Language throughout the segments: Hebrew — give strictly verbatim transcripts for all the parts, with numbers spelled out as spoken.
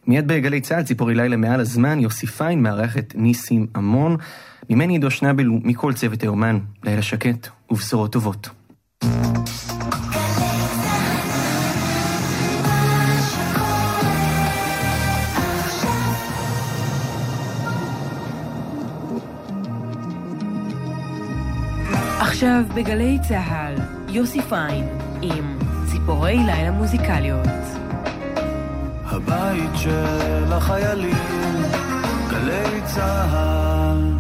מיד בגלי צהל, ציפורי לילה מעל הזמן, יוסי פיין, מערכת ניסים המון, ממני עידו שנבל ומכל צוות היומן, לילה שקט ובשורות טובות. עכשיו בגלי צהל, יוסי פיין עם ציפורי לילה מוזיקליות. הבית של החיילים, גלי צהל.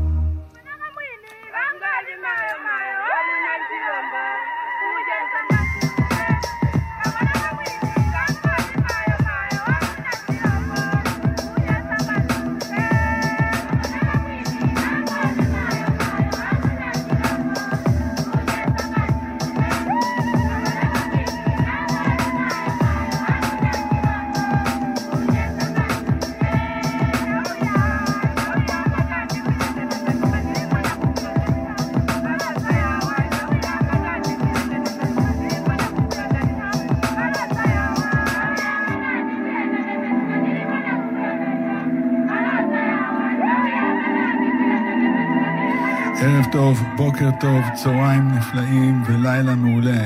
ערב טוב, בוקר טוב, צהריים נפלאים ולילה מעולה.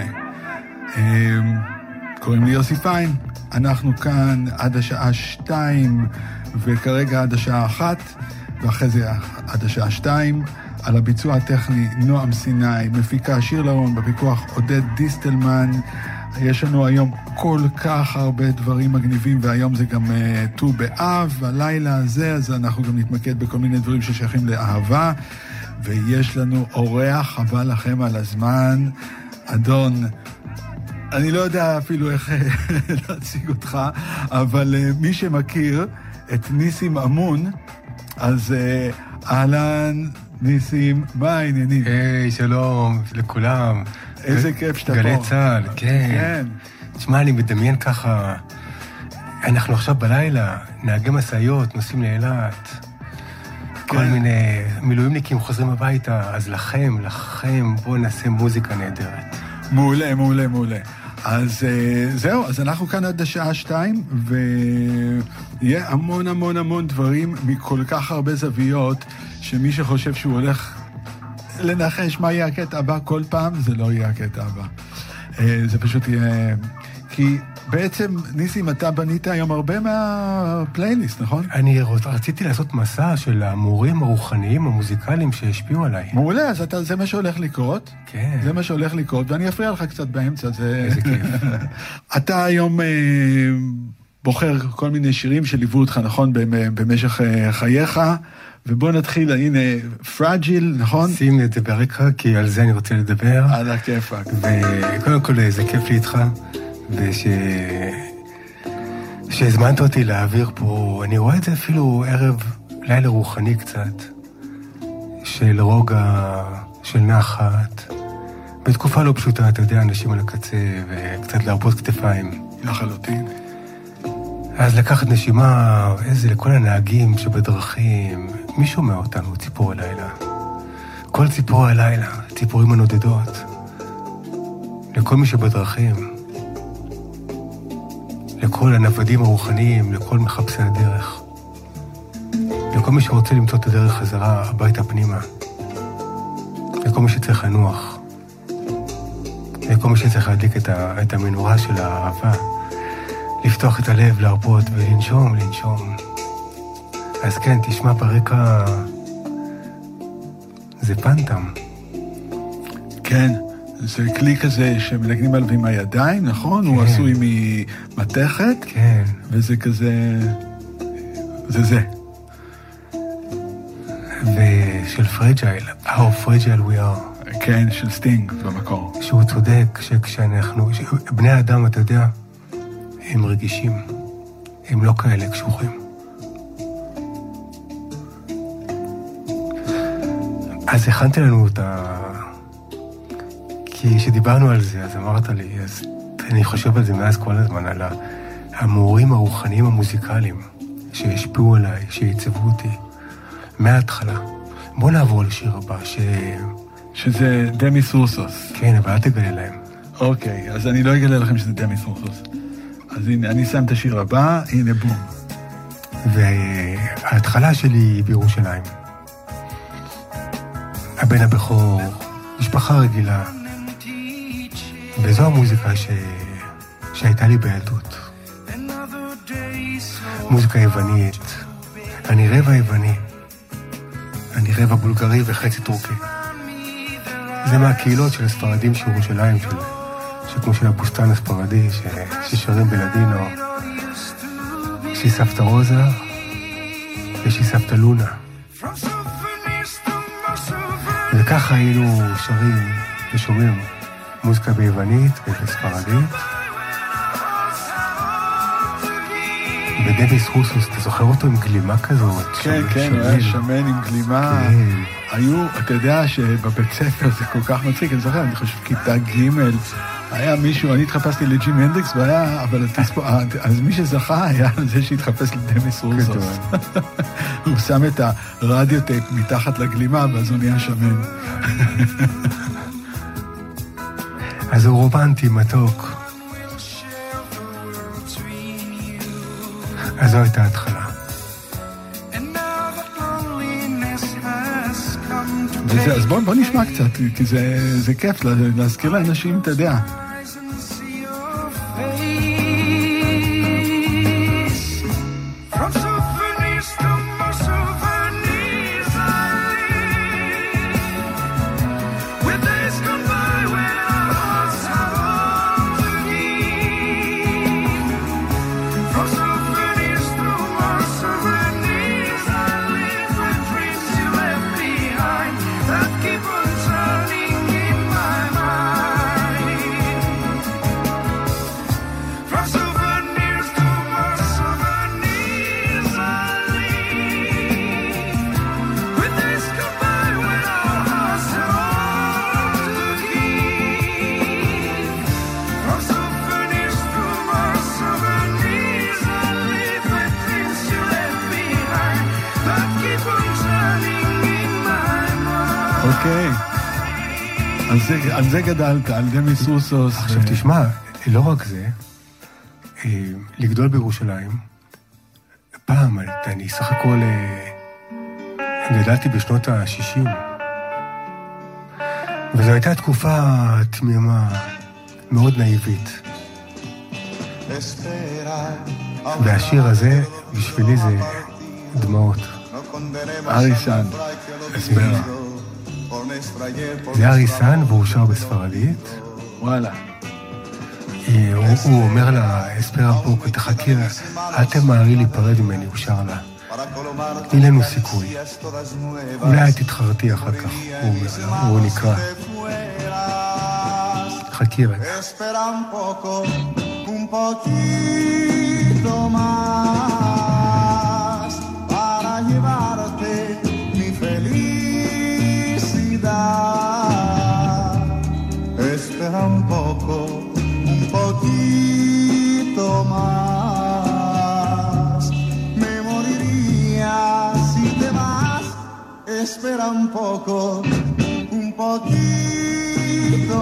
קוראים לי יוסי פיין, אנחנו כאן עד השעה שתיים, וכרגע עד השעה אחת, ואחרי זה עד השעה שתיים. על הביצוע הטכני נועם סיני, מפיקה שיר לרון, בפיקוח עודד דיסטלמן. יש לנו היום כל כך הרבה דברים מגניבים, והיום זה גם ט"ו באב, הלילה הזה, אז אנחנו גם נתמקד בכל מיני דברים ששייכים לאהבה. ויש לנו אורח, חבל לכם על הזמן, אדון, אני לא יודע אפילו איך להציג אותך, אבל uh, מי שמכיר את ניסים אמון, אז uh, אהלן, ניסים, מה העניינים? היי, שלום לכולם. איזה כיף שאתה פה. גלי צהל, כן. כן. תשמע, אני מדמיין ככה, אנחנו עכשיו בלילה, נהגי מסעיות, נוסעים לאילת, כל מיני מילואימניקים חוזרים הביתה, אז לכם, לכם, בואו נעשה מוזיקה נהדרת. מעולה, מעולה, מעולה. אז זהו, אז אנחנו כאן עד השעה שתיים, ויהיה המון המון המון דברים מכל כך הרבה זוויות, שמי שחושב שהוא הולך לנחש מה יהיה הקטע הבא כל פעם, זה לא יהיה הקטע הבא. זה פשוט יהיה... כי בעצם, ניסים, אתה בנית היום הרבה מהפלייליסט, נכון? אני רציתי לעשות מסע של המורים הרוחניים, המוזיקליים שהשפיעו עליי. מעולה, אז אתה, זה מה שהולך לקרות. כן. זה מה שהולך לקרות, ואני אפריע לך קצת באמצע. זה... איזה כיף. אתה היום אה, בוחר כל מיני שירים שליוו אותך, נכון, במשך אה, חייך, ובוא נתחיל, הנה, פרג'יל, נכון? שים את זה ברקע, כי על זה אני רוצה לדבר. על הכיפק. וקודם כל, זה כיף לי איתך. וש... שהזמנת אותי להעביר פה, אני רואה את זה אפילו ערב לילה רוחני קצת, של רוגע, של נחת, בתקופה לא פשוטה, אתה יודע, אנשים על הקצה, וקצת להרפות כתפיים. לחלוטין. אז לקחת נשימה, איזה, לכל הנהגים שבדרכים, מי שומע אותנו? ציפור הלילה. כל ציפור הלילה, ציפורים הנודדות. לכל מי שבדרכים. לכל הנוודים הרוחניים, לכל מחפשי הדרך. לכל מי שרוצה למצוא את הדרך חזרה הביתה פנימה. לכל מי שצריך לנוח. לכל מי שצריך להדליק את, ה, את המנורה של האהבה. לפתוח את הלב, להרפות ולנשום, לנשום. אז כן, תשמע ברקע, זה פנטם. כן. זה כלי כזה שמנגנים עליו עם הידיים, נכון? כן. הוא עשוי ממתכת. כן. וזה כזה... זה זה. ושל פרג'ייל, How Fragile We Are. כן, של סטינג במקור. שהוא צודק שכשאנחנו... בני האדם, אתה יודע, הם רגישים. הם לא כאלה קשוחים. אז הכנתי לנו את ה... כי כשדיברנו על זה, אז אמרת לי, אז אני חושב על זה מאז כל הזמן, על המורים הרוחניים המוזיקליים שהשפיעו עליי, שיצבו אותי מההתחלה. בוא נעבור לשיר הבא, ש... שזה דמי סורסוס. כן, אבל אל תגלה להם. אוקיי, אז אני לא אגלה לכם שזה דמי סורסוס. אז הנה, אני שם את השיר הבא, הנה בום. וההתחלה שלי היא בירושלים. הבן הבכור, משפחה רגילה, וזו המוזיקה ש... שהייתה לי בילדות. מוזיקה יוונית, אני רבע יווני, אני רבע בולגרי וחצי טורקי. זה מהקהילות של הספרדים של ירושלים, של... שכמו של הבוסטן הספרדי, ש... ששרים בלדינו, יש לי סבתא רוזה, יש לי סבתא לונה. וככה היינו שרים ושומעים מוזיקה ביוונית ובספרדית. בדמיס רוסוס, אתה זוכר אותו עם גלימה כזאת? כן, כן, הוא היה שמן עם גלימה. היו, אתה יודע שבבית ספר זה כל כך מצחיק, אני זוכר, אני חושב כיתה ג' היה מישהו, אני התחפשתי לג'ים הנדריקס, והיה, אבל אז מי שזכה היה זה שהתחפש לדמיס רוסוס. הוא שם את הרדיו טייפ מתחת לגלימה, ואז הוא נהיה שמן. אז הוא רומנטי, מתוק. אז זו הייתה ההתחלה. וזה, אז בוא, בוא נשמע קצת, כי זה, זה כיף להזכיר לאנשים, אתה יודע. אוקיי, על זה גדלת, על דמיס רוסוס. עכשיו תשמע, לא רק זה, לגדול בירושלים, פעם, אני סך הכל גדלתי בשנות ה-שישים, וזו הייתה תקופה תמימה, מאוד נאיבית. והשיר הזה, בשבילי זה דמעות. אריסן, אספרה. זה אריסן, והוא שר בספרדית. וואלה. הוא אומר לה, אספרה פוקו, תחכי, אל תמהרי להיפרד ממני, הוא שר לה. תני לנו סיכוי. אולי תתחרתי אחר כך, הוא נקרא. חכי רגע. Espera un poco, un poquito más. Me moriría si te vas. Espera un poco, un poquito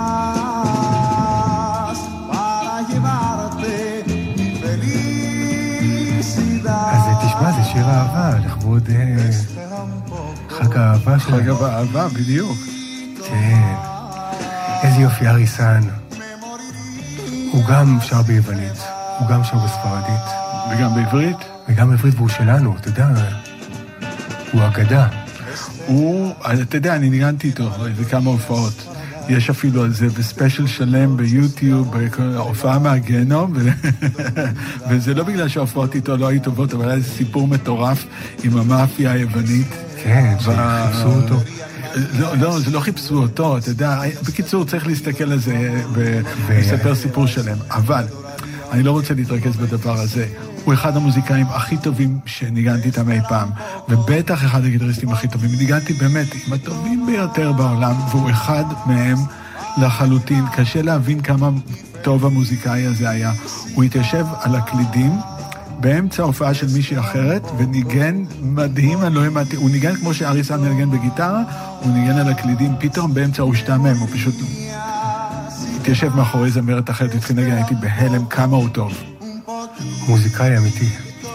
más para llevarte mi felicidad. אז תשמע, זה שיר אהבה, לכבוד חג האהבה שלנו. חג האהבה, בדיוק. כן. איזה יופי, אריסן. הוא גם שר ביוונית, הוא גם שר בספרדית. וגם בעברית? וגם בעברית, והוא שלנו, אתה יודע, הוא אגדה. הוא, אתה יודע, אני ניגנתי איתו, זה כמה הופעות. יש אפילו על זה בספיישל שלם ביוטיוב, ההופעה מהגיהנום, וזה לא בגלל שההופעות איתו לא היו טובות, אבל היה סיפור מטורף עם המאפיה היוונית. כן, שחיפשו אותו. לא, לא, זה לא חיפשו אותו, אתה יודע, בקיצור צריך להסתכל על זה ולספר סיפור שלם, אבל אני לא רוצה להתרכז בדבר הזה. הוא אחד המוזיקאים הכי טובים שניגנתי איתם אי פעם, ובטח אחד הגיטריסטים הכי טובים. ניגנתי באמת עם הטובים ביותר בעולם, והוא אחד מהם לחלוטין. קשה להבין כמה טוב המוזיקאי הזה היה. הוא התיישב על הקלידים באמצע ההופעה של מישהי אחרת, וניגן מדהים, אני לא אמרתי, הוא ניגן כמו שאריסן מנגן בגיטרה, הוא ניגן על הקלידים, פתאום באמצע הוא שתמם, הוא פשוט התיישב מאחורי זמרת אחרת, התחיל לנגן, הייתי בהלם כמה הוא טוב. מוזיקאי אמיתי.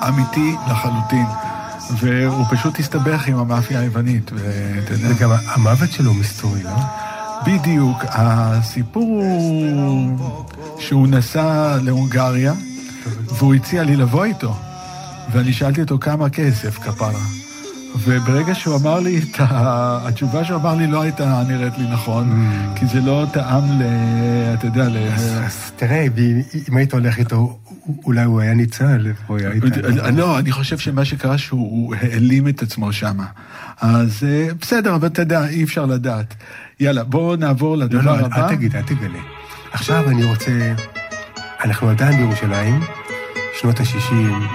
אמיתי לחלוטין. והוא פשוט הסתבך עם המאפיה היוונית, ואתה יודע... וגם המוות שלו מסתורי, לא? בדיוק, הסיפור הוא שהוא נסע להונגריה, והוא הציע לי לבוא איתו, ואני שאלתי אותו כמה כסף כפרה. וברגע שהוא אמר לי, את התשובה שהוא אמר לי לא הייתה נראית לי נכון, כי זה לא טעם ל... אתה יודע, ל... אז תראה, אם היית הולך איתו, אולי הוא היה ניצל, או היה איתה... לא, אני חושב שמה שקרה שהוא העלים את עצמו שם. אז בסדר, אבל אתה יודע, אי אפשר לדעת. יאללה, בואו נעבור לדבר הבא. לא, לא, אל תגיד, אל תגלה. עכשיו אני רוצה... אנחנו עדיין בירושלים, שנות ה-שישים,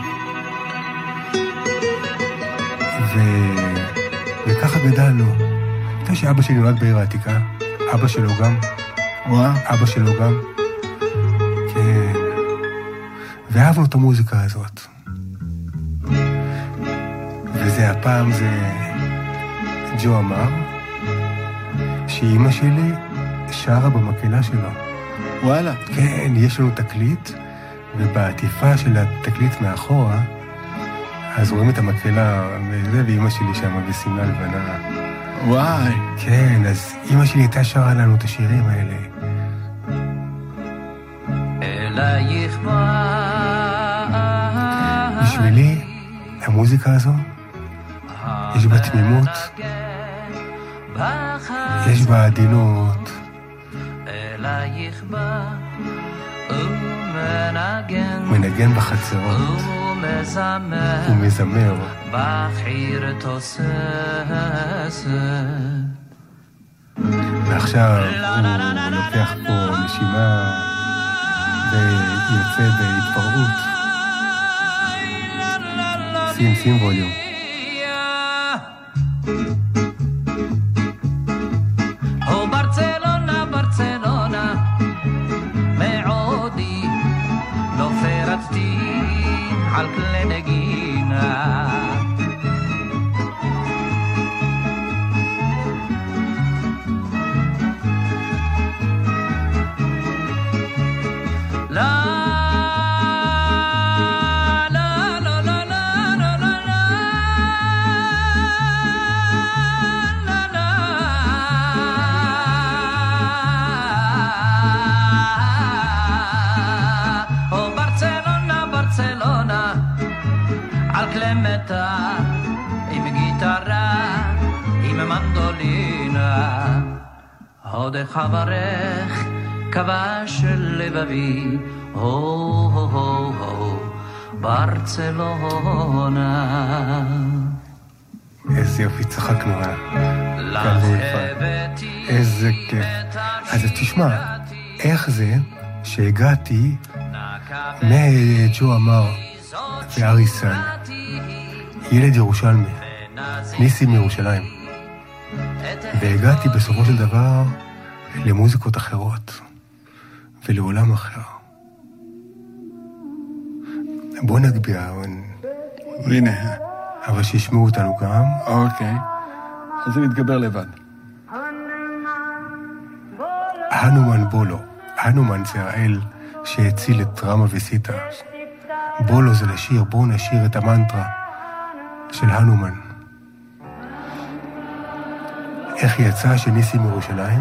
ו... וככה גדלנו. אתה יודע שאבא שלי נולד בעיר העתיקה, אבא שלו גם. וואה? אבא שלו גם. כן. ואהבנו את המוזיקה הזאת. וזה הפעם זה ג'ו אמר, שאימא שלי שרה במקהלה שלו. וואלה. כן, יש לנו תקליט, ובעטיפה של התקליט מאחורה, אז רואים את המקהלה, וזה, ואימא שלי שם בסמלה לבנה. וואי. כן, אז אימא שלי הייתה שרה לנו את השירים האלה. אלייך בא... בשבילי, המוזיקה הזו, יש בה תמימות, יש בה עדינות. אלייך בא ומנגן, מנגן בחצרות. ומזמר, ומזמר. בחיר תוססת. ועכשיו הוא לוקח פה נשימה ויוצא בהתפרעות. שים, שים ווליום. או ברצלונה, ברצלונה, מעודי לא פרצתי על כלי נגינה. קלמטה עם גיטרה, עם מנדולינה, עוד חברך כבש לבבי, הו הו הו הו ברצלונה. איזה יופי, צחקנו איזה כיף. אז תשמע, איך זה שהגעתי מג'ו אמר ואריסן, ילד ירושלמי, ניסים מירושלים, והגעתי בסופו של דבר למוזיקות אחרות ולעולם אחר. בוא נגביה, הנה, אבל שישמעו אותנו גם. אוקיי, אז זה מתגבר לבד. הנומן בולו, הנומן זה האל שהציל את רמה וסיטה. בולו זה לשיר, בואו נשיר את המנטרה של הנומן. איך יצא שניסים מירושלים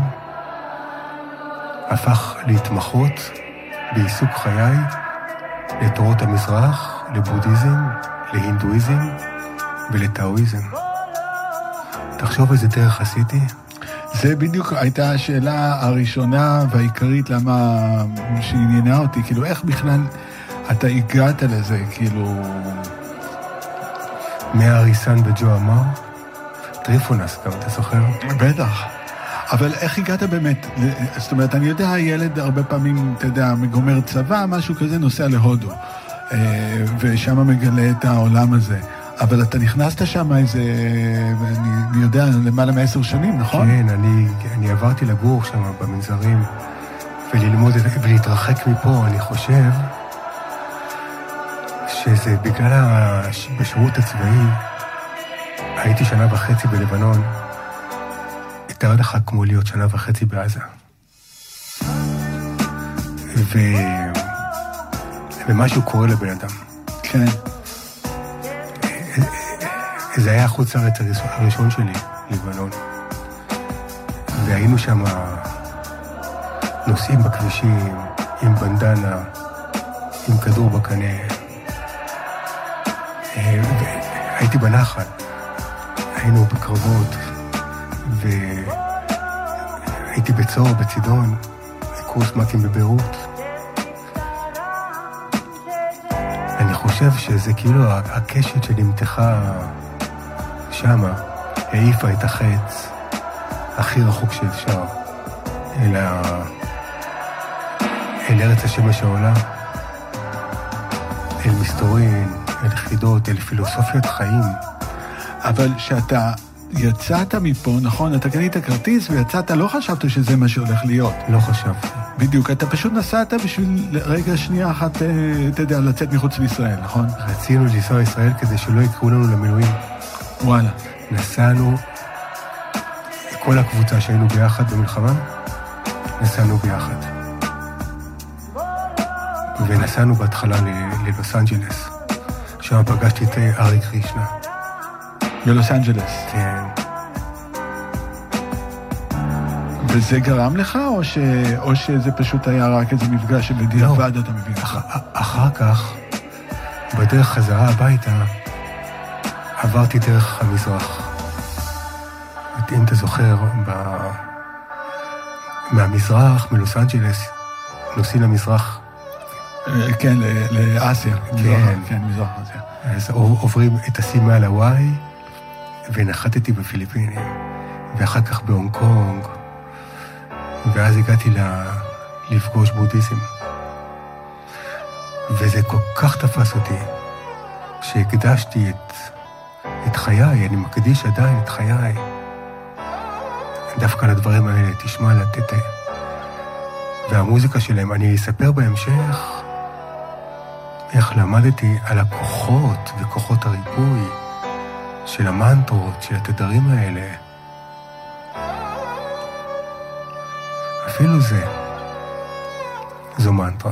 הפך להתמחות בעיסוק חיי לתורות המזרח, לבודהיזם, להינדואיזם ולטאואיזם. תחשוב איזה דרך עשיתי. זה בדיוק הייתה השאלה הראשונה והעיקרית למה שעניינה אותי, כאילו איך בכלל אתה הגעת לזה, כאילו... מהאריסן בג'ו אמר, טריפונס גם, אתה זוכר? בטח. אבל איך הגעת באמת? זאת אומרת, אני יודע, הילד הרבה פעמים, אתה יודע, מגומר צבא, משהו כזה, נוסע להודו, ושם מגלה את העולם הזה. אבל אתה נכנסת שם איזה, אני, אני יודע, למעלה מעשר שנים, נכון? כן, אני, אני עברתי לגור שם במנזרים, וללמוד ולהתרחק מפה, אני חושב שזה בגלל בשירות הצבאי, הייתי שנה וחצי בלבנון, התאר לך כמו להיות שנה וחצי בעזה. ו... ומשהו קורה לבן אדם. כן. זה היה החוץ לארץ הראשון שלי, לבנון. והיינו שם נוסעים בכבישים, עם בנדנה, עם כדור בקנה. הייתי בנחל, היינו בקרבות, והייתי בצור, בצידון, קורס מ"כים בביירות. אני חושב שזה כאילו הקשת שנמתחה שמה, העיפה את החץ הכי רחוק שאפשר אל, ה... אל ארץ השמש העולה, אל מסתורין, אל חידות, אל פילוסופיית חיים. אבל שאתה יצאת מפה, נכון, אתה קנית כרטיס ויצאת, לא חשבת שזה מה שהולך להיות. לא חשבתי. בדיוק, אתה פשוט נסעת בשביל רגע שנייה אחת, אתה יודע, לצאת מחוץ לישראל, נכון? רצינו לנסוע לישראל כדי שלא יקראו לנו למילואים. וואלה. נסענו, כל הקבוצה שהיינו ביחד במלחמה, נסענו ביחד. ונסענו בהתחלה ללוס אנג'לס, שם פגשתי את ארי קרישנה. בלוס אנג'לס? כן. וזה גרם לך, או, ש... או שזה פשוט היה רק איזה מפגש שבדיעבד לא. אתה מבין לך? אח... אחר כך, בדרך חזרה הביתה, עברתי דרך המזרח. אם אתה זוכר, ב... מהמזרח, מלוס אנג'לס, נוסעים למזרח. כן, לאסיה. כן. כן, מזרח אסיה. אז עוברים את הסים מעל הוואי, ונחתתי בפיליפינים, ואחר כך בהונג קונג, ואז הגעתי לפגוש בודהיזם. וזה כל כך תפס אותי, שהקדשתי את, את חיי, אני מקדיש עדיין את חיי. דווקא לדברים האלה, תשמע לתת. והמוזיקה שלהם, אני אספר בהמשך, איך למדתי על הכוחות וכוחות הריפוי של המנטרות, של התדרים האלה. אפילו זה, זו מנטרה.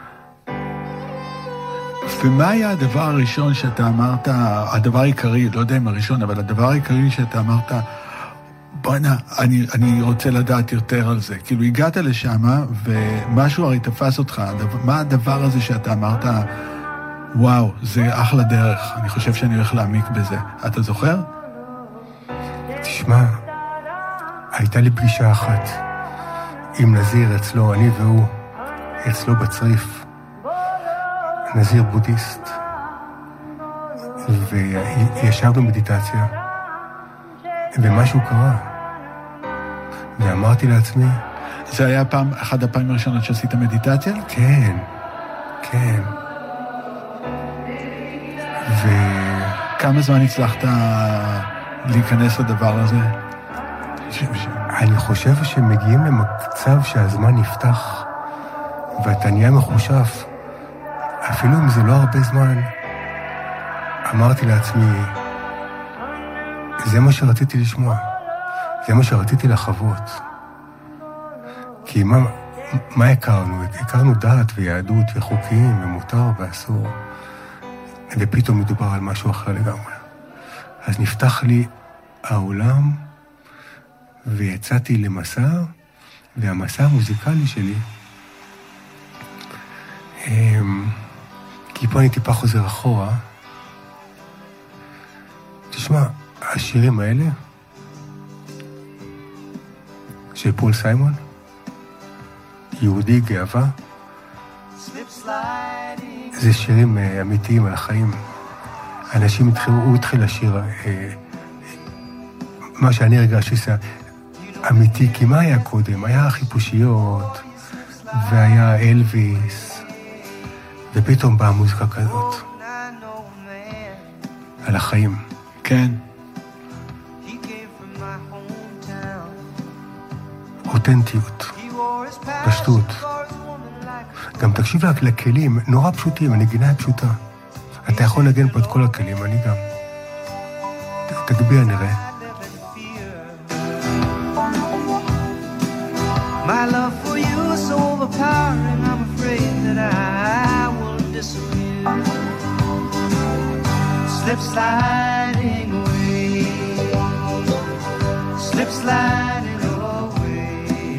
ומה היה הדבר הראשון שאתה אמרת, הדבר העיקרי, לא יודע אם הראשון, אבל הדבר העיקרי שאתה אמרת, בוא'נה, אני, אני רוצה לדעת יותר על זה. כאילו, הגעת לשם, ומשהו הרי תפס אותך. מה הדבר הזה שאתה אמרת, וואו, זה אחלה דרך, אני חושב שאני הולך להעמיק בזה. אתה זוכר? תשמע, הייתה לי פגישה אחת עם נזיר אצלו, אני והוא, אצלו בצריף. נזיר בודהיסט. וישבנו מדיטציה, ומשהו קרה. ואמרתי לעצמי... זה היה פעם, אחת הפעמים הראשונות שעשית מדיטציה? כן, כן. ו... כמה זמן הצלחת להיכנס לדבר הזה? אני חושב שמגיעים למצב שהזמן נפתח, ואתה נהיה מחושף. אפילו אם זה לא הרבה זמן, אמרתי לעצמי, זה מה שרציתי לשמוע. זה מה שרציתי לחוות. כי מה, מה הכרנו? הכרנו דת ויהדות וחוקים ומותר ואסור. ופתאום מדובר על משהו אחר לגמרי. אז נפתח לי העולם, ויצאתי למסע, והמסע המוזיקלי שלי, כי פה אני טיפה חוזר אחורה, תשמע, השירים האלה, של פול סיימון, יהודי גאווה, זה שירים אמיתיים על החיים. אנשים התחילו, הוא התחיל לשיר, מה שאני הרגשתי זה אמיתי, כי מה היה קודם? היה חיפושיות, והיה אלוויס, ופתאום באה מוזיקה כזאת, על החיים. כן. אותנטיות, פשטות. גם תקשיב רק לכלים, נורא פשוטים, הנגינה היא פשוטה. אתה יכול לנגן פה את כל הכלים, אני גם. תגביה נראה. My love for you is so overpowering, I'm afraid that I will disappear. slip sliding away, slip sliding away.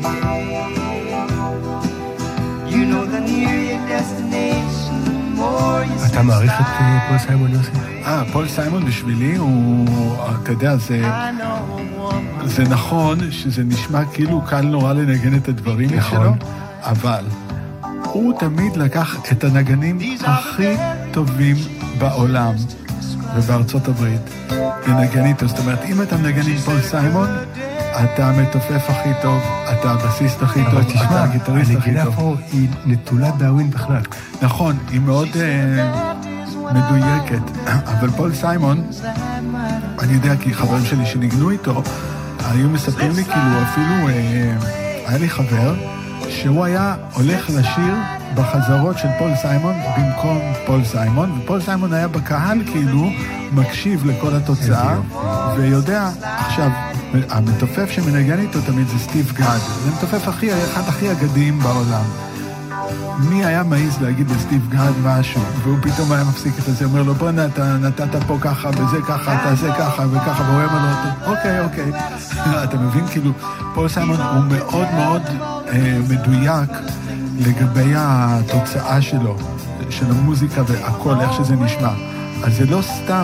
You know the nearer your destination, the more you slip אתה מעריך את פול סיימון, יוסי? אה, פול סיימון בשבילי הוא, אתה יודע, זה, זה נכון שזה נשמע כאילו קל נורא לנגן את הדברים נכון. שלו, אבל הוא תמיד לקח את הנגנים הכי טובים בעולם ובארצות הברית לנגן איתו. זאת אומרת, אם אתה מנגן עם פול סיימון, אתה המתופף הכי טוב, אתה הבסיסט הכי טוב, אתה הגיטריסט הכי טוב. הנגינה פה היא נטולת דאווין בכלל. נכון, היא מאוד אה, מדויקת, אבל פול סיימון, אני יודע כי חברים שלי שניגנו איתו, היו מספרים לי כאילו אפילו, אה, היה לי חבר, שהוא היה הולך לשיר בחזרות של פול סיימון במקום פול סיימון, ופול סיימון היה בקהל כאילו מקשיב לכל התוצאה, ויודע, עכשיו, המתופף שמנגן איתו תמיד זה סטיב גאד, זה מתופף הכי, אחד הכי אגדיים בעולם. מי היה מעיז להגיד לסטיב גאד משהו, והוא פתאום היה מפסיק את זה, אומר לו, בוא אתה נתת פה ככה, וזה ככה, תעשה ככה, וככה, והוא אומר לו, אוקיי, אוקיי. אתה מבין, כאילו, פול סיימון הוא מאוד מאוד אה, מדויק לגבי התוצאה שלו, של המוזיקה והכל, איך שזה נשמע. אז זה לא סתם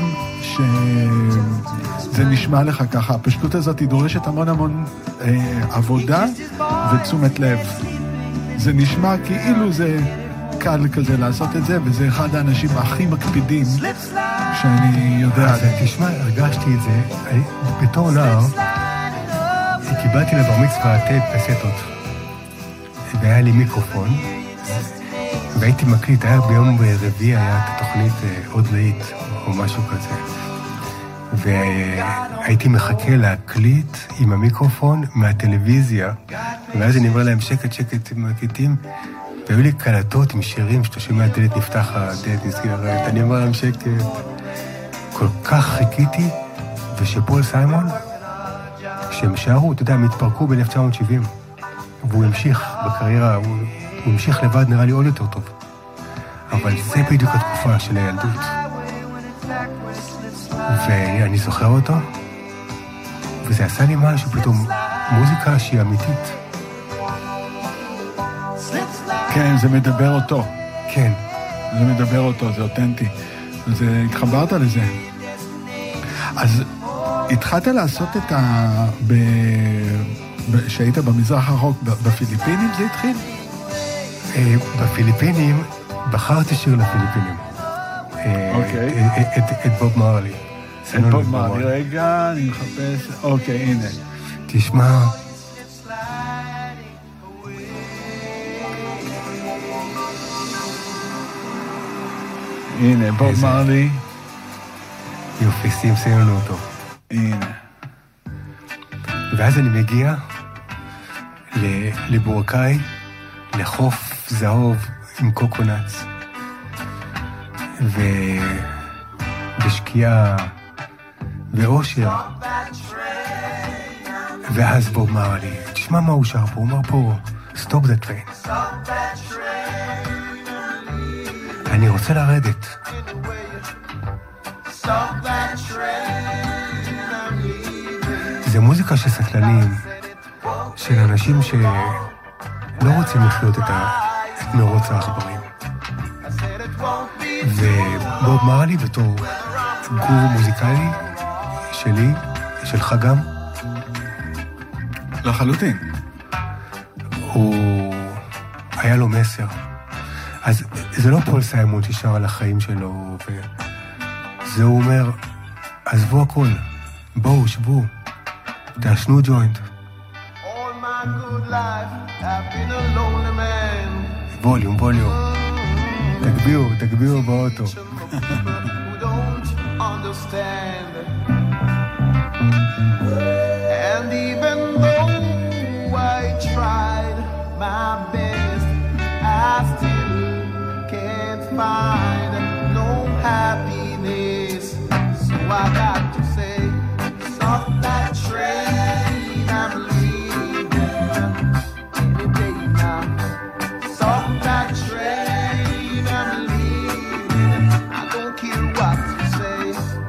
שזה נשמע לך ככה, הפשטות הזאת היא דורשת המון המון אה, עבודה ותשומת לב. זה נשמע כאילו זה קל כזה לעשות את זה, וזה אחד האנשים הכי מקפידים שאני יודע. אז תשמע, הרגשתי את זה, אני, בתור נער, קיבלתי לבר מצווה טייפ קסטות, והיה לי מיקרופון, והייתי מקליט, היה ביום רביעי, היה את התוכנית עוד לאית, או משהו כזה. והייתי מחכה להקליט עם המיקרופון מהטלוויזיה, ואז אני אומר להם שקט שקט עם הקליטים, והיו לי קלטות עם שירים שאתה שומע דלת נפתח, דלת נסגרת, אני אומר להם שקט. כל כך חיכיתי, ושפול סיימון, כשהם שרו, אתה יודע, הם התפרקו ב-אלף תשע מאות שבעים, והוא המשיך בקריירה, הוא, הוא המשיך לבד, נראה לי עוד יותר טוב. אבל זה בדיוק התקופה של הילדות. ואני זוכר אותו, וזה עשה לי משהו פתאום, מוזיקה שהיא אמיתית. כן, זה מדבר אותו. כן. זה מדבר אותו, זה אותנטי. זה, התחברת לזה. אז התחלת לעשות את ה... ב... ב... שהיית במזרח הרחוק, בפיליפינים זה התחיל? בפיליפינים, בחרתי שיר לפיליפינים. אוקיי. את בוב מרלי. את בוב מרלי. רגע, אני מחפש... אוקיי, הנה. תשמע... הנה, בוב מרלי. יופי, שים, שים לנו אותו. הנה. ואז אני מגיע לבורקאי, לחוף זהוב עם קוקונטס, ובשקיעה ואושר. ואז בוב אמר לי, תשמע מה הוא שר פה, הוא אמר פה, stop that train. אני רוצה לרדת. זה מוזיקה של סקלנים, של אנשים שלא רוצים לחיות את, ה... את מרוץ העכברים. ובוב אמר לי בתור גור מוזיקלי שלי, שלך גם, לחלוטין. הוא... היה לו מסר. אז זה לא פול סיימון ששר על החיים שלו, וזה הוא אומר, עזבו הכל, בואו, שבו, תעשנו ג'וינט. ווליום, ווליום. תגביאו, תגביאו באוטו. And even though I tried my best, I still can't find no happiness. So I got to say, stop that train, I'm leaving any day now. Stop that train, I'm leaving. I don't care what you say.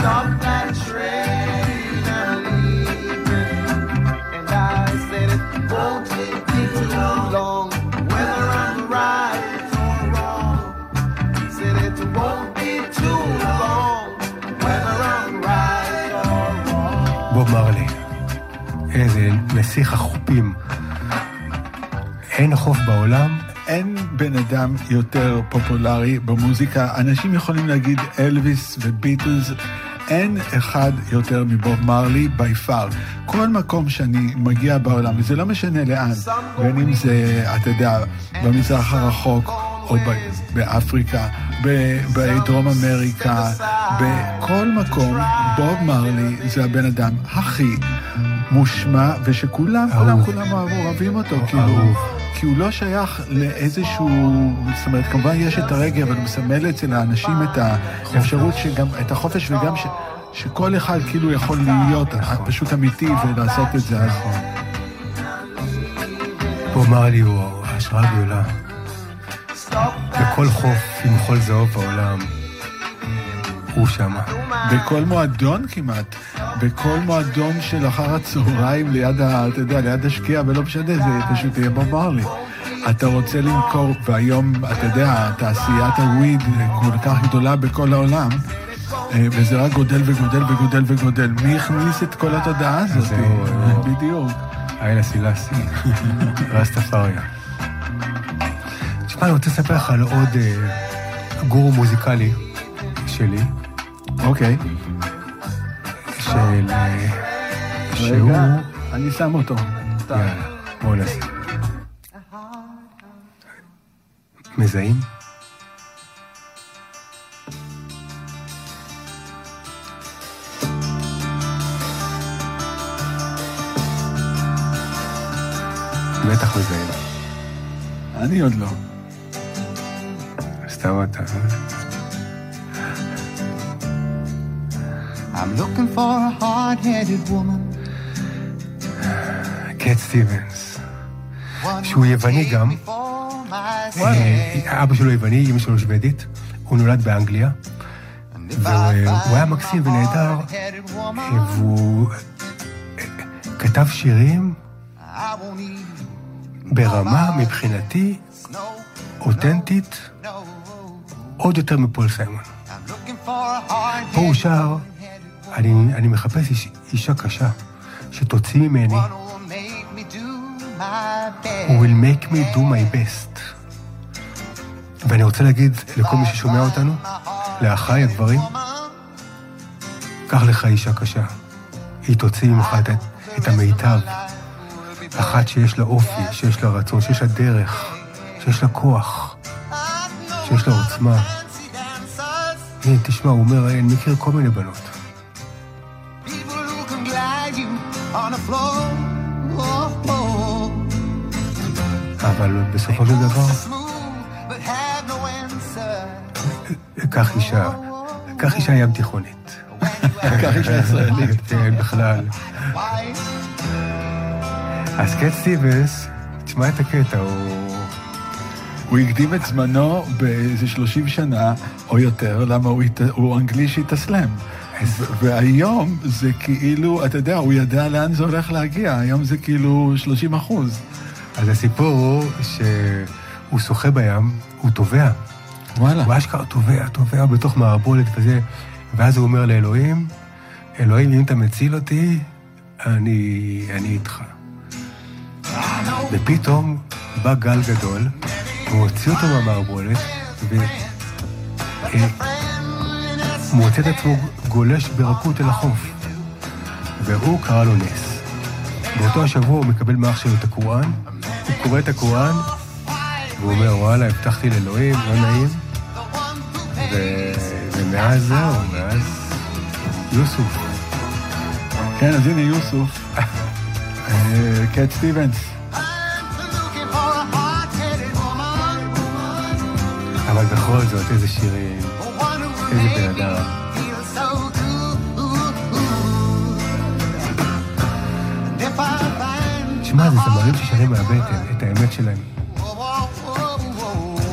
stop that train and leave it. And I said it won't take me too long, whether I'm right or wrong. Said it won't be too long, whether I'm right or wrong. בוב מרלי, איזה נסיך החופים. אין חוף בעולם. אין בן אדם יותר פופולרי במוזיקה. אנשים יכולים להגיד אלוויס וביטלס, אין אחד יותר מבוב מרלי ביפר. כל מקום שאני מגיע בעולם, וזה לא משנה לאן, בין אם זה, אתה יודע, במזרח הרחוק, או באפריקה, בדרום אמריקה, בכל מקום, בוב מרלי זה הבן אדם הכי מושמע, ושכולם, כולם, כולם אוהבים אותו, כאילו... כי הוא לא שייך לאיזשהו, זאת אומרת, כמובן יש את הרגע, אבל הוא מסמל אצל האנשים את האפשרות שגם, את החופש, וגם ש, שכל אחד כאילו יכול להיות פשוט אמיתי ולעשות את זה. פה מרלי הוא השראה גדולה. בכל חוף עם חול זהוב בעולם, הוא שמה. בכל מועדון כמעט, בכל מועדון של אחר הצהריים ליד, אתה יודע, ליד השקיעה, ולא משנה, זה פשוט יהיה בוב מרלי. אתה רוצה למכור, והיום, אתה יודע, תעשיית הוויד כל כך גדולה בכל העולם, וזה רק גודל וגודל וגודל וגודל. מי הכניס את כל התודעה הזאת? בדיוק. האלה סילאסי, רסטפריה. תשמע, אני רוצה לספר לך על עוד גורו מוזיקלי שלי. אוקיי. של... שהוא... אני שם אותו. יאללה, בואו נעשה. מזהים? בטח מזהים. אני עוד לא. סתם אתה. I'm looking for a hard-headed woman. קט סטיבנס, שהוא יווני גם. אבא שלו יווני, אמא שלו שוודית. הוא נולד באנגליה. והוא היה מקסים ונהדר. והוא כתב שירים ברמה מבחינתי אותנטית עוד יותר מפול סיימון. פה הוא שר, אני, אני מחפש איש, אישה קשה שתוציא ממני who will make me do my best. ואני רוצה להגיד לכל מי ששומע אותנו, לאחיי הגברים, קח לך אישה קשה, היא תוציא ממך את, את המיטב, אחת שיש לה אופי, שיש לה רצון, שיש לה דרך, שיש לה כוח, שיש לה עוצמה. הנה, תשמע, הוא אומר, אני מכיר כל מיני בנות. אבל בסופו של דבר, כך אישה, כך אישה ים תיכונית. כך אישה ישראלית. כן, בכלל. אז קט סטיבנס, תשמע את הקטע, הוא... הוא הקדים את זמנו באיזה שלושים שנה או יותר, למה הוא, הת... הוא אנגלי שהתאסלם. והיום זה כאילו, אתה יודע, הוא ידע לאן זה הולך להגיע, היום זה כאילו שלושים אחוז. אז הסיפור הוא שהוא שוחה בים, הוא טובע. וואלה. הוא אשכרה טובע, טובע בתוך מערבולת וזה, ואז הוא אומר לאלוהים, אלוהים, אם אתה מציל אותי, אני, אני איתך. ופתאום בא גל גדול, הוא הוציא אותו מהמערבולת, והוא מוצא את עצמו גולש ברכות אל החוף. והוא קרא לו נס. באותו השבוע הוא מקבל מאח שלו את הקוראן, הוא קורא את הקוראן, והוא אומר, וואלה, הבטחתי לאלוהים, לא נעים. ו... ומאז זהו, מאז יוסוף. כן, אז הנה יוסוף. קט סטיבנס. אבל בכל זאת, איזה שירים, איזה בן אדם. שמע, זה זמרים ששרים מהבטן, את האמת שלהם.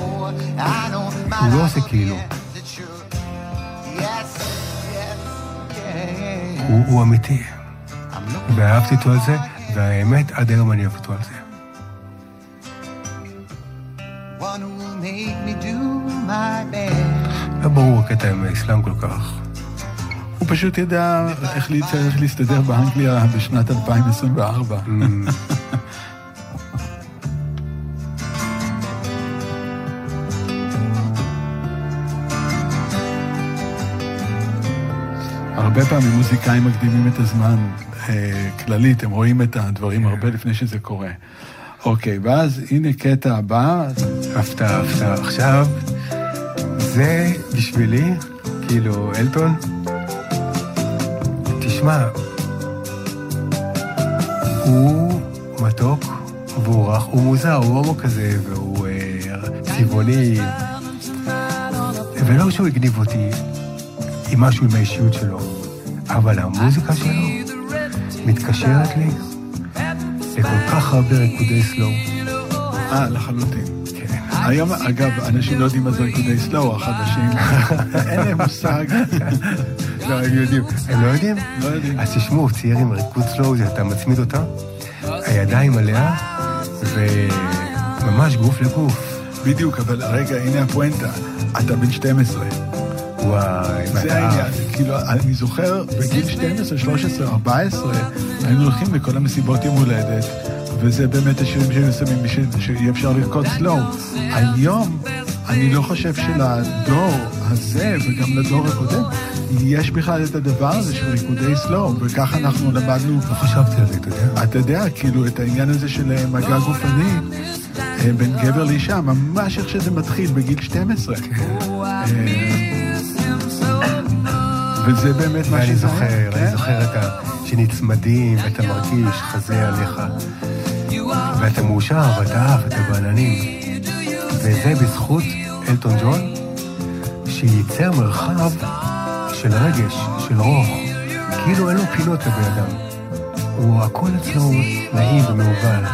הוא לא עושה כאילו. הוא, הוא אמיתי. ואהבתי אותו על זה, והאמת, עד היום אני אוהב אותו על זה. לא ברור הקטע עם האסלאם כל כך. הוא פשוט ידע איך צריך להסתדר באנגליה בשנת אלפיים עשרים וארבע. הרבה פעמים מוזיקאים מקדימים את הזמן כללית, הם רואים את הדברים הרבה לפני שזה קורה. אוקיי, ואז הנה קטע הבא. הפתעה, הפתעה. עכשיו, זה בשבילי, כאילו, אלטון, תשמע, הוא מתוק, והוא רך, הוא מוזר, הוא הומו כזה, והוא צבעוני, ולא שהוא הגניב אותי עם משהו עם האישיות שלו, אבל המוזיקה שלו מתקשרת לי לכל כך הרבה ריקודי סלואו. אה, לחלוטין. כן. היום, אגב, אנשים לא יודעים מה זה ריקודי סלואו, החדשים. אין להם מושג. לא, הם יודעים. הם לא יודעים? לא יודעים. אז תשמעו, צייר עם ריקוד סלואו, אתה מצמיד אותה, הידיים עליה, וממש גוף לגוף. בדיוק, אבל רגע, הנה הפואנטה. אתה בן שתים עשרה. וואי, זה העניין, כאילו, אני זוכר, בגיל שתים עשרה, שלוש עשרה, ארבע עשרה, היינו הולכים לכל המסיבות יום הולדת, וזה באמת השירים שהיו שמים, שאי אפשר לרקוד סלואו. היום, אני לא חושב שלדור הזה, וגם לדור הקודם, יש בכלל את הדבר הזה של ריקודי סלואו, וכך אנחנו למדנו... לא חשבתי על זה, אתה יודע. אתה יודע, כאילו, את העניין הזה של מגע גופני, בין גבר לאישה, ממש איך שזה מתחיל, בגיל שתים עשרה. וזה באמת מה שאני זוכר, אני זוכר את ה... שנצמדים, ואתה מרגיש חזה עליך, ואתה מאושר, ואתה אהב, ואתה בעננים. וזה בזכות אלטון ג'ון, שייצר מרחב של רגש, של רוח, כאילו אין לו פינות לבן אדם. הוא הכל אצלו נעים ומעובל.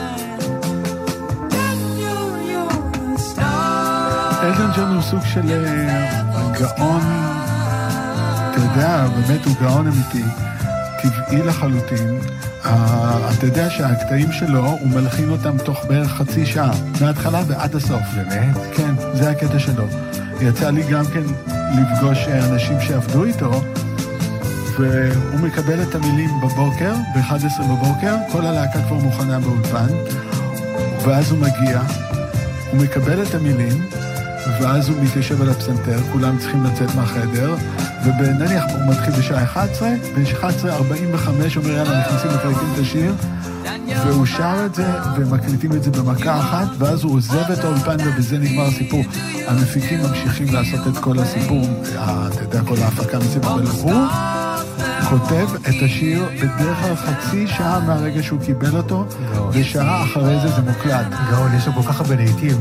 אלטון ג'ון הוא סוג של גאון, אתה יודע, באמת הוא גאון אמיתי, טבעי לחלוטין. אתה יודע שהקטעים שלו, הוא מלחין אותם תוך בערך חצי שעה, מההתחלה ועד הסוף. באמת? כן, זה הקטע שלו. יצא לי גם כן לפגוש אנשים שעבדו איתו, והוא מקבל את המילים בבוקר, ב-אחת עשרה בבוקר, כל הלהקה כבר מוכנה באולפן, ואז הוא מגיע, הוא מקבל את המילים, ואז הוא מתיישב על הפסנתר, כולם צריכים לצאת מהחדר, ובנניח הוא מתחיל בשעה אחת עשרה, ב-אחת עשרה ארבעים וחמש אומר יאללה, נכנסים מקליטים את השיר, והוא שר את זה, ומקליטים את זה במכה אחת, ואז הוא עוזב את האולפן, ובזה נגמר הסיפור. המפיקים ממשיכים לעשות את כל הסיפור, אתה יודע, כל ההפקה מסביב, אבל הוא כותב את השיר בדרך כלל חצי שעה מהרגע שהוא קיבל אותו, ושעה אחרי זה זה מוקלט. גאון, יש לו כל כך הרבה לעיתים.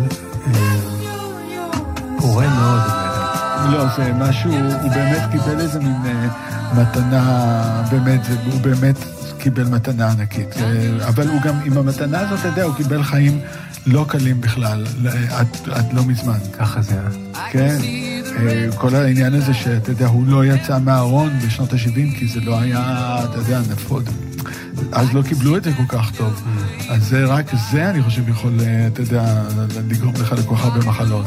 קורא מאוד. לא, זה משהו, הוא באמת קיבל איזה מין מתנה, באמת, הוא באמת קיבל מתנה ענקית. אבל הוא גם, עם המתנה הזאת, אתה יודע, הוא קיבל חיים לא קלים בכלל, עד, עד לא מזמן. ככה זה. כן, כל העניין הזה שאתה יודע, הוא לא יצא מהארון בשנות ה-שבעים, כי זה לא היה, אתה יודע, נפוד. אז לא קיבלו את זה כל כך טוב. אז זה רק זה, אני חושב, יכול, אתה יודע, לגרום לך לכל כך הרבה מחלות.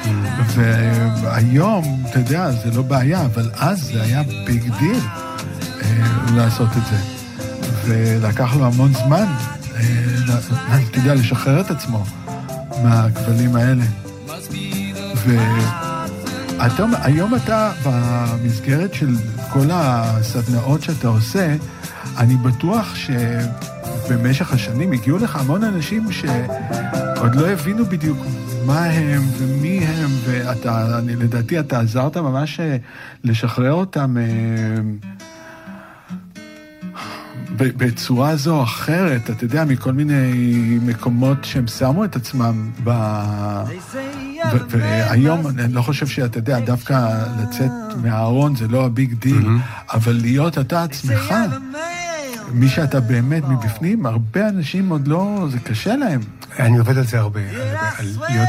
והיום, אתה יודע, זה לא בעיה, אבל אז זה היה ביג דיל לעשות את זה. ולקח לו המון זמן, אתה יודע, לשחרר את עצמו מהכבלים האלה. והיום אתה, במסגרת של כל הסדנאות שאתה עושה, אני בטוח שבמשך השנים הגיעו לך המון אנשים שעוד לא הבינו בדיוק מה הם ומי הם, ואתה, אני, לדעתי, אתה עזרת ממש לשחרר אותם בצורה זו או אחרת, אתה יודע, מכל מיני מקומות שהם שמו את עצמם ב... והיום אני לא חושב שאתה יודע, דווקא לצאת מהארון זה לא הביג דיל, אבל להיות אתה עצמך, מי שאתה באמת מבפנים, הרבה אנשים עוד לא, זה קשה להם. אני עובד על זה הרבה, על להיות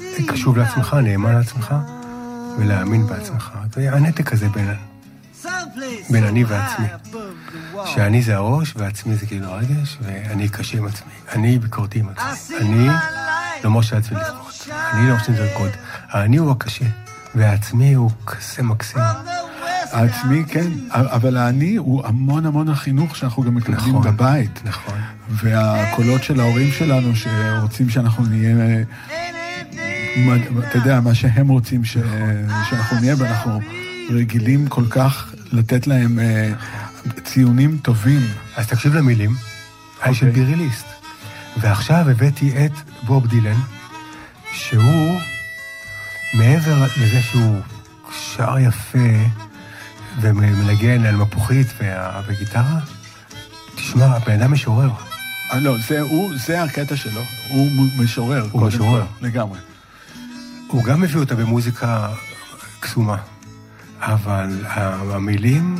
קשוב לעצמך, נאמן לעצמך, ולהאמין בעצמך. הנתק הזה בין בין אני ועצמי. שאני זה הראש, ועצמי זה כאילו הרגש, ואני קשה עם עצמי. אני ביקורתי עם עצמי. אני לא מרשה לעצמי לבכות. אני לא מרשה לרקוד. אני הוא הקשה, והעצמי הוא כזה מקסים. העצמי, כן, אבל אני הוא המון המון החינוך שאנחנו גם מקבלים נכון, בבית. נכון. והקולות של ההורים שלנו שרוצים שאנחנו נהיה, אתה יודע, מה שהם רוצים ש... שאנחנו נהיה, ואנחנו רגילים כל כך לתת להם ציונים טובים. אז תקשיב למילים, I should be released. ועכשיו הבאתי את בוב דילן, שהוא, מעבר לזה שהוא שר יפה ומלגן על מפוחית וגיטרה, תשמע, הבן אדם משורר. לא, זה, הוא, זה הקטע שלו, הוא משורר. הוא משורר. לגמרי. הוא גם מביא אותה במוזיקה קסומה, אבל המילים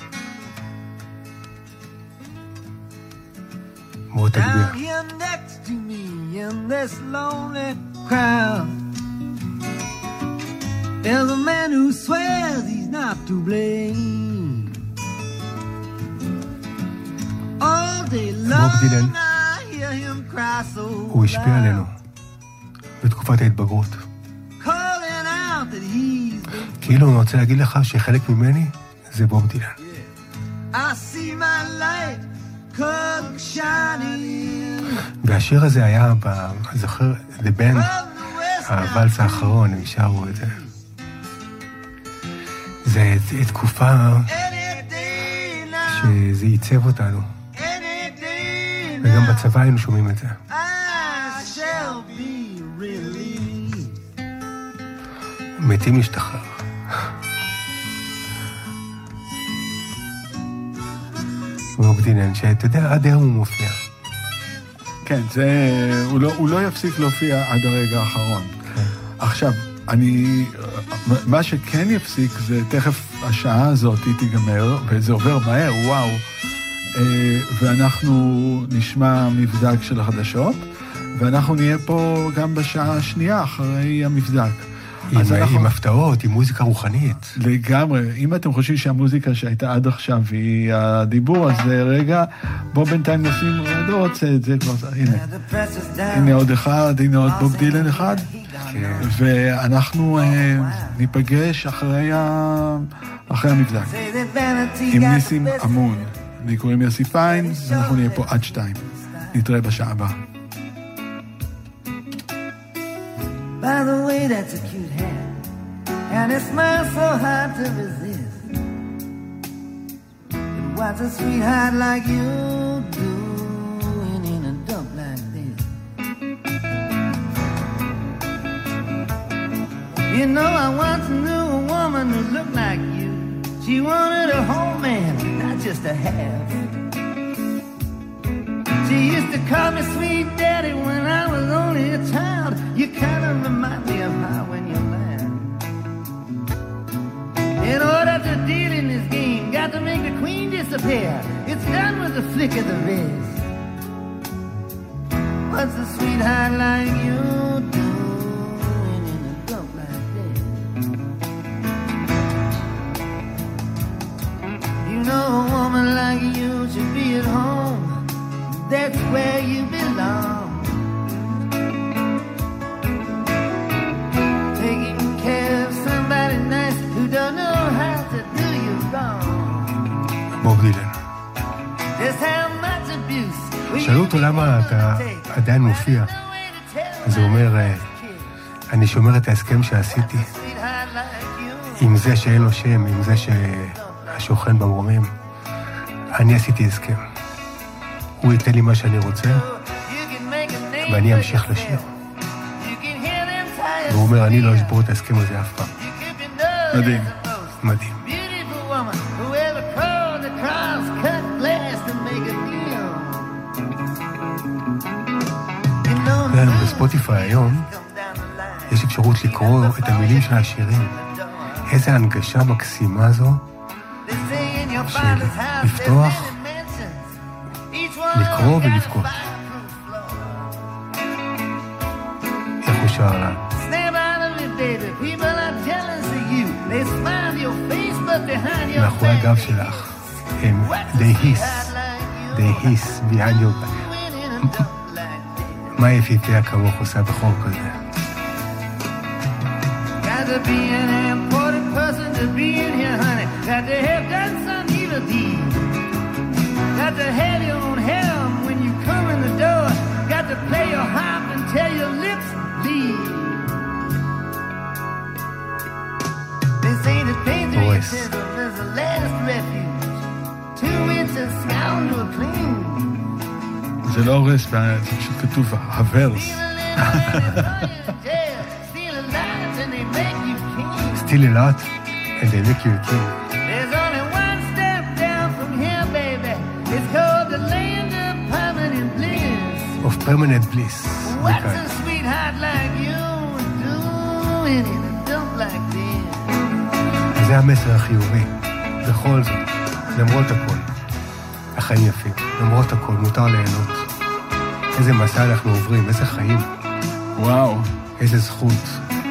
מאוד תגביר. In this lonely crowd, there's a man who swears he's not to blame. All day long I hear him cry so loud. הוא השפיע עלינו בתקופת ההתבגרות. Calling out that he's the... כאילו אני רוצה להגיד לך שחלק ממני זה בוב דילן. I see my light come shining. והשיר הזה היה, אני זוכר, The Band, הוואלס האחרון, הם שרו את זה. זה תקופה שזה ייצב אותנו. וגם בצבא היינו שומעים את זה. מתים להשתחרר. בוב דילן, שאתה יודע, עד היום הוא מופיע. כן, זה, הוא לא, הוא לא יפסיק להופיע עד הרגע האחרון. כן. עכשיו, אני, מה שכן יפסיק זה תכף השעה הזאת היא תיגמר, וזה עובר מהר, וואו. ואנחנו נשמע מבדק של החדשות, ואנחנו נהיה פה גם בשעה השנייה אחרי המבדק. עם, אנחנו... עם הפתעות, עם מוזיקה רוחנית. לגמרי. אם אתם חושבים שהמוזיקה שהייתה עד עכשיו היא הדיבור, אז רגע, בוא בינתיים נשים, לא רוצה את זה כבר, הנה. הנה עוד אחד, הנה עוד בוב דילן אחד. כן. ואנחנו אה, ניפגש אחרי, ה... אחרי המבדק. עם ניסים אמון. אני קוראים יוסי פיין, ואנחנו נהיה פה עד שתיים. נתראה בשעה הבאה. By the way, that's a cute hat, and it smells so hard to resist. And what's a sweetheart like you doing in a dump like this? You know, I once knew a woman who looked like you. She wanted a whole man, not just a half. She used to call me sweet daddy when I was only a child. You kind of remind me of her when you're mad. In order to deal in this game, got to make the queen disappear. It's done with a flick of the wrist. What's a sweetheart like you doing in a dump like this? You know a woman like you should be at home. That's where you belong. Taking care of somebody nice who don't know how to do you wrong. בוב דילן. Just how much abuse. שאלו אותו למה אתה עדיין מופיע. אז הוא אומר, אני שומר את ההסכם שעשיתי עם זה שאין לו שם, עם זה שהשוכן במרומים. אני עשיתי הסכם. הוא ייתן לי מה שאני רוצה, ואני אמשיך לשיר. והוא אומר, אני לא אשבור את ההסכם הזה אף פעם. מדהים. מדהים. בספוטיפיי היום יש אפשרות לקרוא את המילים של השירים. איזה הנגשה מקסימה זו של לפתוח, לקרוא ולבכות. איך הוא שר לה? Snap out of it, baby. People are jealous of you. They smile your face. but behind your מאחורי back הגב שלך. הם, they hiss, they hiss behind your back. מה יפיפיה כמוך עושה בחור כזה? Got to be an important person to be in here, honey. Got to have done some evil deed. Got to have your own helm when you come in the door. Got to play your harp until your lips bleed. They say that patriotism is the last refuge. Two winters scoundrel clean. זה לא הורס, זה פשוט כתוב, הוורס. Still a lot, and they make you a king. There's only one step down from here, baby. It's called the land of permanent bliss. Of permanent bliss. What's a sweetheart like you doing in a dump like this? זה המסר החיובי. בכל זאת, למרות הכל. החיים יפים, למרות הכל, מותר ליהנות. איזה מסע אנחנו עוברים, איזה חיים. וואו. איזה זכות.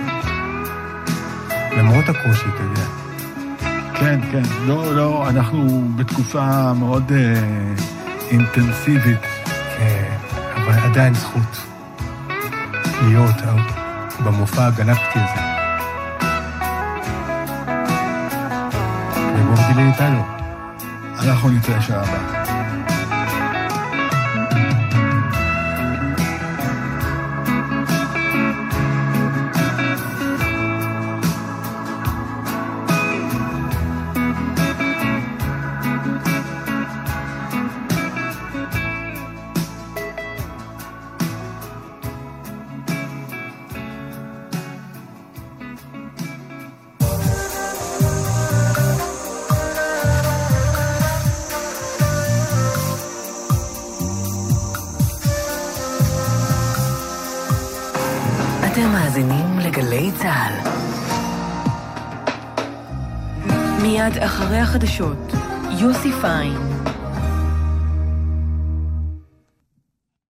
למרות הקושי, אתה יודע. כן, כן. לא, לא, אנחנו בתקופה מאוד אה, אינטנסיבית. כן, אבל עדיין זכות. להיות במופע הגלקטי הזה. ובוא גילי איתנו. אנחנו נתראה שעה הבאה. אתם מאזינים לגלי צהל. מיד אחרי החדשות, יוסי פיין.